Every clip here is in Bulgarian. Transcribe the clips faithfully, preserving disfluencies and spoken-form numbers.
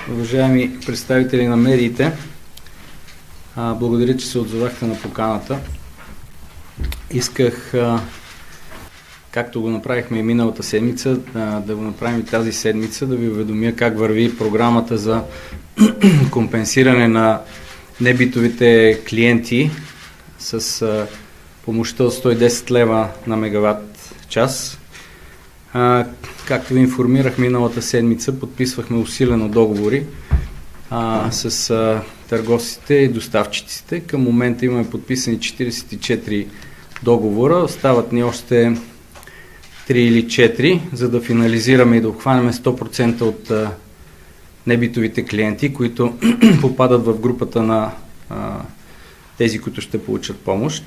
уважаеми представители на медиите. А, благодаря, че се отзовахте на поканата. Исках, а, както го направихме и миналата седмица, а, да го направим и тази седмица, да ви уведомя как върви програмата за компенсиране на небитовите клиенти с а, помощта от сто и десет лева на мегаватт час. А, както ви информирах миналата седмица, подписвахме усилено договори а, с а, търговците и доставчиците. Към момента имаме подписани четиридесет и четири договора, остават ни още три или четири, за да финализираме и да обхванем сто процента от а, небитовите клиенти, които попадат в групата на а, тези, които ще получат помощ.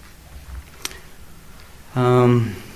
А,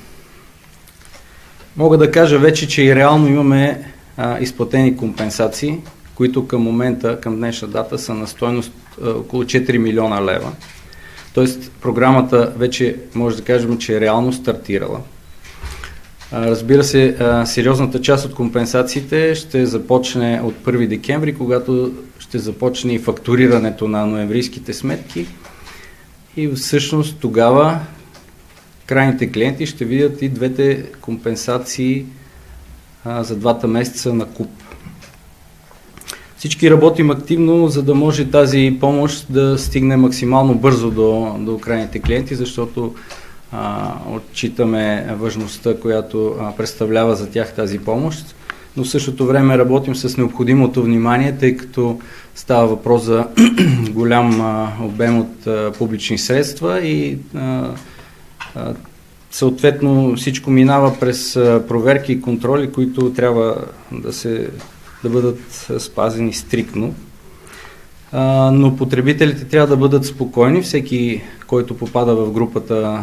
Мога да кажа вече, че и реално имаме а, изплатени компенсации, които към момента, към днешна дата са на стойност а, около четири милиона лева. Тоест програмата вече може да кажем, че е реално стартирала. А, разбира се, а, сериозната част от компенсациите ще започне от първи декември, когато ще започне и фактурирането на ноемврийските сметки и всъщност тогава крайните клиенти ще видят и двете компенсации а, за двата месеца на куп. Всички работим активно, за да може тази помощ да стигне максимално бързо до, до крайните клиенти, защото а, отчитаме важността, която а, представлява за тях тази помощ. Но в същото време работим с необходимото внимание, тъй като става въпрос за голям а, обем от а, публични средства и а, съответно всичко минава през проверки и контроли, които трябва да, се, да бъдат спазени стриктно. Но потребителите трябва да бъдат спокойни. Всеки, който попада в групата,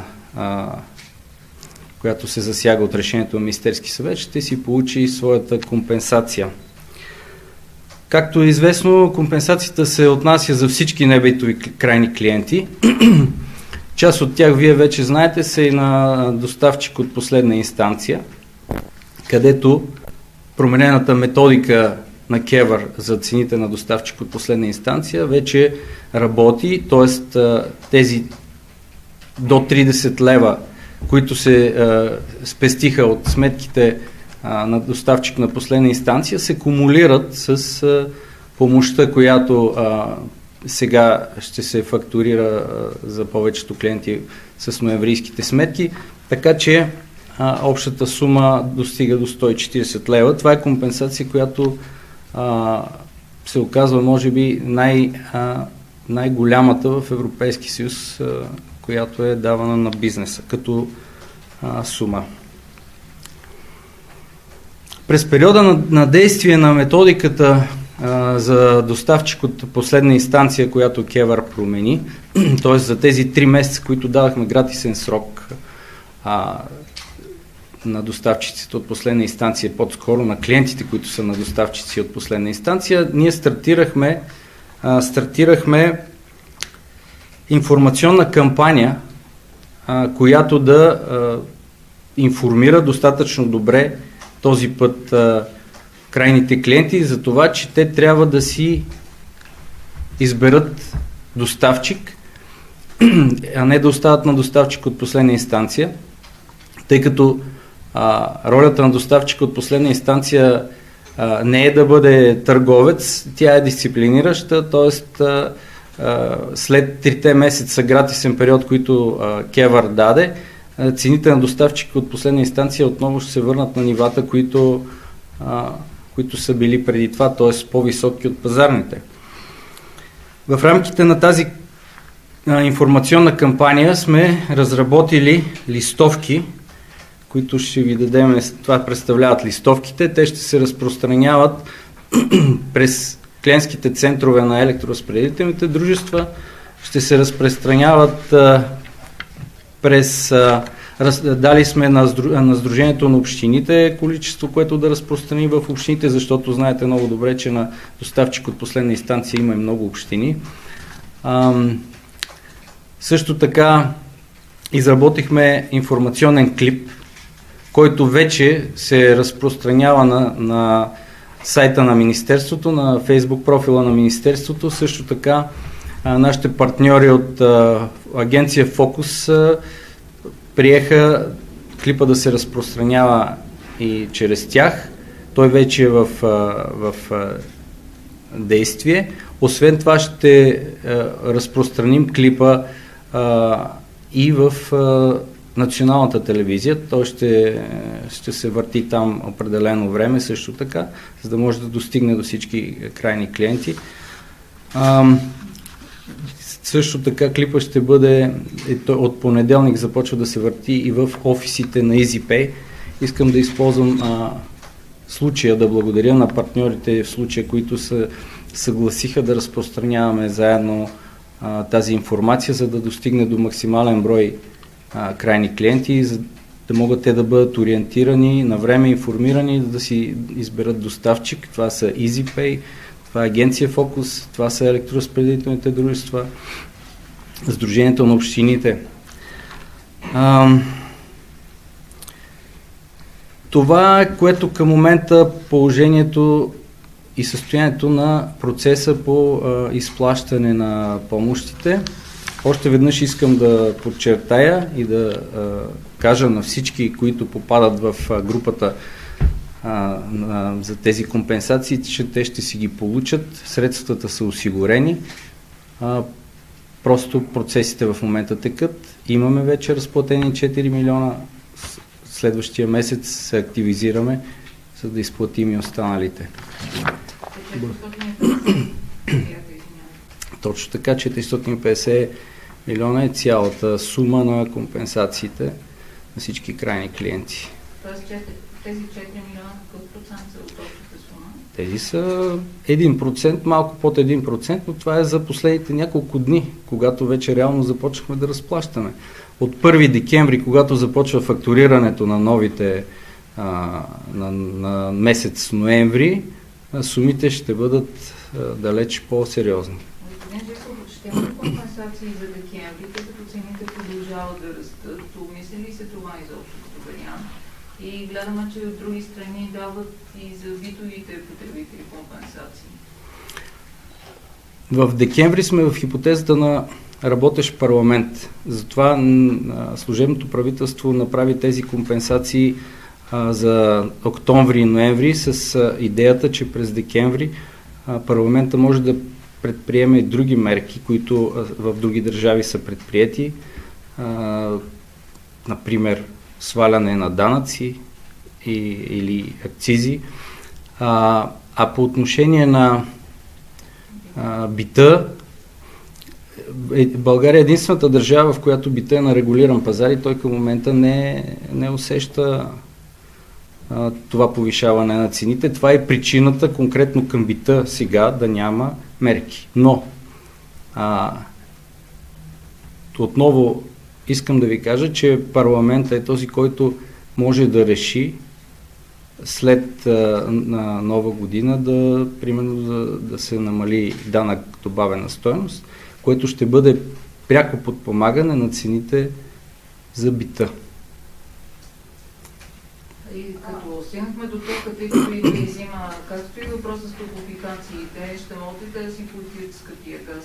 която се засяга от решението на Министерски съвет, ще си получи своята компенсация. Както е известно, компенсацията се отнася за всички небитови крайни клиенти. Част от тях, вие вече знаете, са и на доставчик от последна инстанция, където променената методика на КЕВР за цените на доставчик от последна инстанция вече работи, т.е. тези до тридесет лева, които се а, спестиха от сметките а, на доставчик на последна инстанция, се кумулират с а, помощта, която а, сега ще се фактурира а, за повечето клиенти с ноемврийските сметки, така че а, общата сума достига до сто и четиридесет лева. Това е компенсация, която а, се оказва може би най, а, най-голямата в Европейски съюз, а, която е давана на бизнеса като а, сума. През периода на, на действие на методиката за доставчик от последна инстанция, която КЕВР промени, т.е. за тези три месеца, които дадахме гратисен срок а, на доставчиците от последна инстанция, по-скоро на клиентите, които са на доставчици от последна инстанция, ние стартирахме, а, стартирахме информационна кампания, а, която да а, информира достатъчно добре този път а, крайните клиенти за това, че те трябва да си изберат доставчик, а не да остават на доставчик от последна инстанция, тъй като а, ролята на доставчик от последна инстанция а, не е да бъде търговец, тя е дисциплинираща, т.е. след трите месеца гратисен период, който а, КЕВР даде, а, цените на доставчик от последна инстанция отново ще се върнат на нивата, които а, които са били преди това, т.е. по-високи от пазарните. В рамките на тази а, информационна кампания сме разработили листовки, които ще ви дадем, това представляват листовките, те ще се разпространяват през клиентските центрове на електроразпределителните дружества, ще се разпространяват а, през а, Раз, дали сме на, на Сдружението на общините количество, което да разпространи в общините, защото знаете много добре, че на доставчик от последна инстанция има и много общини. Ам, също така изработихме информационен клип, който вече се разпространява на, на сайта на Министерството, на Фейсбук профила на Министерството. Също така а, нашите партньори от а, агенция Фокус а, приеха клипа да се разпространява и чрез тях. Той вече е в, а, в а, действие. Освен това ще а, разпространим клипа а, и в а, националната телевизия. Той ще, ще се върти там определено време също така, за да може да достигне до всички крайни клиенти. А, също така клипа ще бъде от понеделник започва да се върти и в офисите на EasyPay. Искам да използвам а, случая да благодаря на партньорите в случая, които се съгласиха да разпространяваме заедно а, тази информация, за да достигне до максимален брой а, крайни клиенти, за да могат те да бъдат ориентирани, на време информирани, да си изберат доставчик. Това са EasyPay, това е агенция Фокус, това са електроразпределителните дружества, Сдружението на общините. А, това е, което към момента положението и състоянието на процеса по а, изплащане на помощите. Още веднъж искам да подчертая и да а, кажа на всички, които попадат в а, групата а, а, за тези компенсации, че те ще си ги получат. Средствата са осигурени. А, просто процесите в момента текат. Имаме вече разплатени четири милиона. Следващия месец се активизираме, за да изплатим и останалите. Точно така, четиристотин и петдесет милиона е цялата сума на компенсациите на всички крайни клиенти. Тоест тези четири милиона какъв процент са от общата сума? Тези са един процент, малко под един процент, но това е за последните няколко дни, когато вече реално започнахме да разплащаме. От първи декември, когато започва фактурирането на новите а, на, на месец ноември, сумите ще бъдат а, далеч по-сериозни. Господин Живков, ще има компенсации за декември, тъй като цените продължават да растат. Обмисли ли се това изобщо като вариант? И гледаме, че от други страни дават и за битовите потребители компенсации. В декември сме в хипотезата на работещ парламент. Затова служебното правителство направи тези компенсации а, за октомври и ноември с а, идеята, че през декември а, парламента може да предприеме и други мерки, които а, в други държави са предприети. А, например, сваляне на данъци и, или акцизи. А, а по отношение на а, бита, България е единствената държава, в която бита е на регулиран пазар и той към момента не, не усеща а, това повишаване на цените. Това е причината конкретно към бита сега да няма мерки. Но а, отново искам да ви кажа, че парламентът е този, който може да реши след а, на нова година да, примерно, да, да се намали данък добавена стойност, което ще бъде пряко подпомагане на цените за бита. И като стигнахме до тук, тъй като и да изима, как стои въпроса с топлофикациите, ще могат ли да си платят скъпия газ?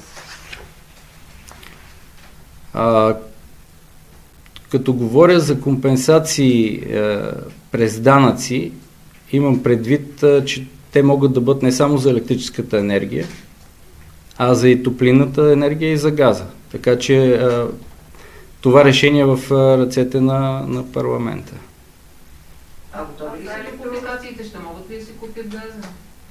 А, като говоря за компенсации е, през данъци, имам предвид, е, че те могат да бъдат не само за електрическата енергия, а за и топлинната енергия и за газа. Така че а, това решение е в а, ръцете на, на парламента. А готови ли са топлофикациите? Ще могат ли да си купят газа?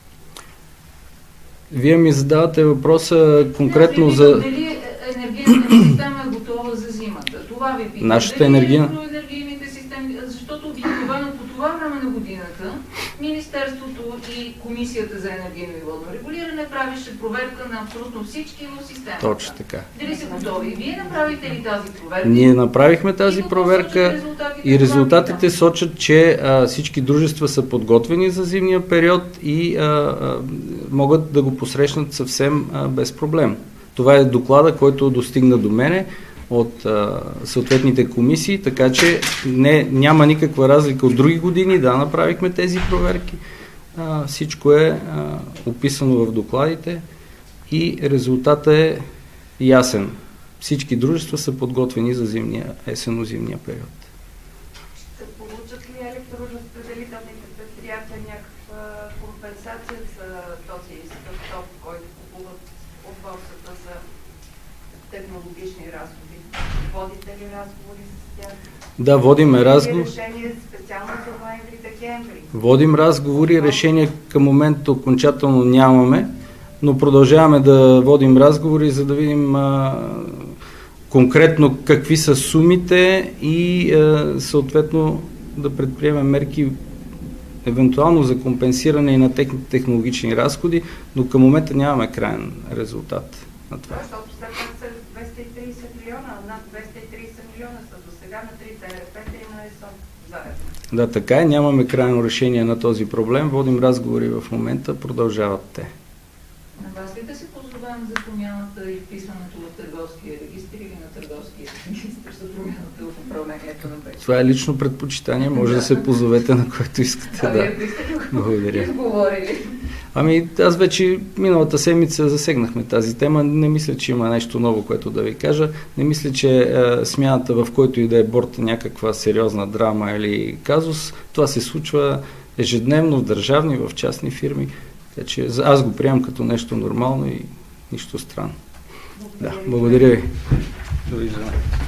Вие ми задавате въпроса конкретно не, за... Дали енергийната система е готова за зимата? Това ви питам. Нашата енергия... енергийните системи, защото обикновено по това време на годината Министерството и Комисията за енергийно и водно регулиране правише проверка на абсолютно всички в системата. Точно така. Дали са готови? Вие направите ли тази проверка? Ние направихме тази проверка резултатите и резултатите сочат, че а, всички дружества са подготвени за зимния период и а, а, могат да го посрещнат съвсем а, без проблем. Това е доклада, който достигна до мене от а, съответните комисии, така че не, няма никаква разлика от други години. Да, направихме тези проверки А, всичко е а, описано в докладите и резултатът е ясен. Всички дружества са подготвени за зимния, есенно-зимния период. Ще получат ли електроразпределителните предприятия някаква компенсация за този стартоп, който купуват от борсата за технологични разходи? Водите ли разговори с тях? Да, водиме разговори. Решение специално за ноември-декември? Водим разговори, решения към момента окончателно нямаме, но продължаваме да водим разговори, за да видим а, конкретно какви са сумите и а, съответно да предприемем мерки евентуално за компенсиране и на техните технологични разходи, но към момента нямаме крайен резултат на това. Защото след това са двеста и трийсет милиона, над двеста и трийсет милиона са до сега на трите ер пи та и на ЕСО заедно. Да, така е, нямаме крайно решение на този проблем, водим разговори в момента, продължават те. На вас ли да се позовем за промяната и вписването в търговския регистр или на търговския регистр за промяната в управлението на БЕХ? Това е лично предпочитание, може да се позовете на което искате. А да. вие бихте Благодаря. говорили? Ами аз вече миналата седмица засегнахме тази тема. Не мисля, че има нещо ново, което да ви кажа. Не мисля, че е, смяната в който и да е борт някаква сериозна драма или казус. Това се случва ежедневно в държавни, в частни фирми. Така че аз го приемам като нещо нормално и нищо странно. Благодаря Да, благодаря ви. Довиждане.